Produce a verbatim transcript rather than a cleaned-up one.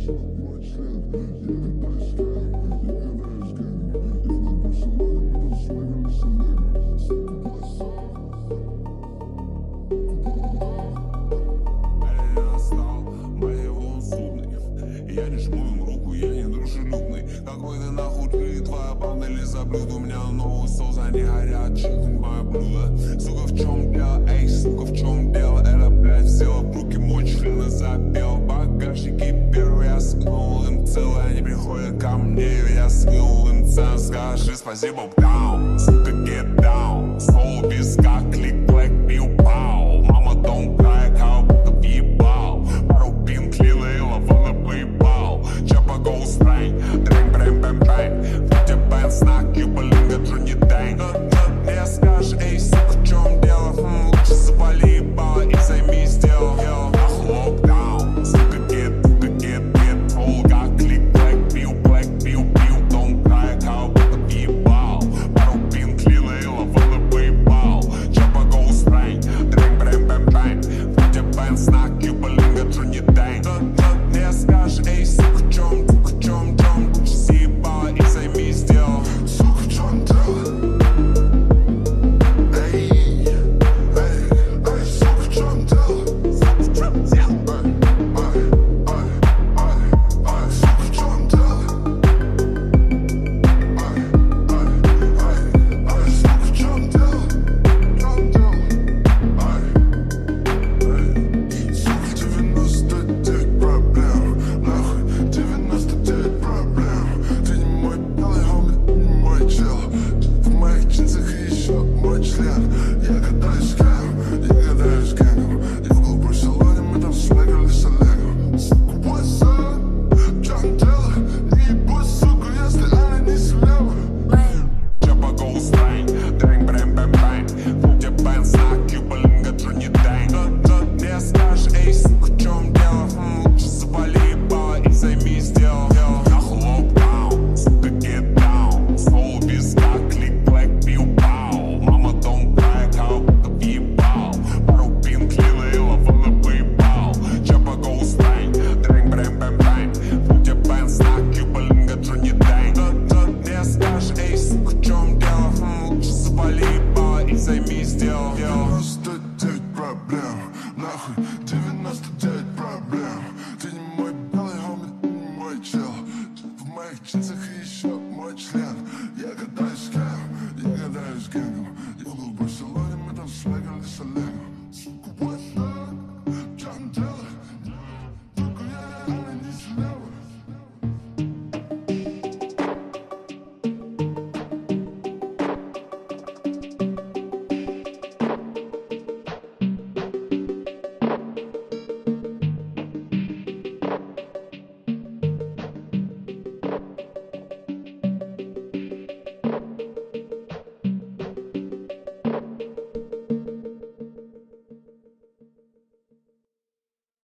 Я не жму им руку, я не дружелюбный. Какой ты нахуй ты, твоя банда ли заблюд? У меня новый соус, они горят, чикнуть мое блюдо. Сука, в чем дело, эй, сука, в чем дело? Это, блядь, взяла в руки мой член и запел. Багажники первый, я скинул им целый. Они приходят ко мне, я скинул им цен. Скажи спасибо, даун, сука, get down. Соул без как клик, блэк, пил, пау. Мама, don't cry, как будто въебал. Пару пинк, лила и лавана поебал. Чапа, go strang, дрэнг, брэм, бэм, бэм. Футя, бэн, снак, юбалинга, джуни, дэнг. Не скажешь, эй, сука, в чем дело? Хм, лучше завали ебало и займись делом. Нахуй локдаун, сука, get, сука, get, get. Пол, как клик, блэк, пил, блэк, пил, пил. Don't cry, как будто въебал. Пару пинк, лила и лавана поебал. Чапа, go strang, дрэнг, брэм, бэм, бэм. Футя, бэн, снак, юбалинга, джуни, дэнг. Не скажешь, эй, сука, в чем, сука, в чем, в чем? Лучше съебало и займись делом. Сука, в чем дело? Эй, эй, эй, сука, в чем дело? Сука, в чем дело? Эй, эй, эй, эй, сука, в чем дело? Эй, эй, эй, эй, сука, в чем дело? В чем дело? Эй, эй, сука, девяносто девять проблем. Нахуй, девяносто девять проблем. Ты не мой белый хоми, не мой чел. В моих джинсах еще мой член. Я катаюсь кэм, я катаюсь гэнгом. И в клуб в Барселоне мы там смегали с Олегом. Сука, what's up? В чем дело? Не ебусь, сука, если она не слева. Чапа, go strang, дрэнг, брэм, бэм, бэм. Футя, бэн, снак, юбалинга, джуни, дэнг. Не скажешь, эй, сука, в чем дело? Хм, лучше завали ебало и займись делом. Нахуй локдаун, сука, get down. Соул без как клик, блэк, пил, пау. Мама, don't cry, как будто въебал. Пару пинк, лила и лавана поебал. Чапа, go strang, дрэнг, брэм, бэм, бэм. Футя, бэн, снак, юбалинга, джуни, дэнг. Не скажешь, эй, сука, в чем дело? Хм, лучше завали ебало и займись делом. девяносто девять проблем. Нахуй, девяносто девять проблем. Ты не мой белый хоми, не мой чел. В моих джинсах еще мой член. Я катаюсь кэм, я катаюсь гэнгом. Я был в Барселоне.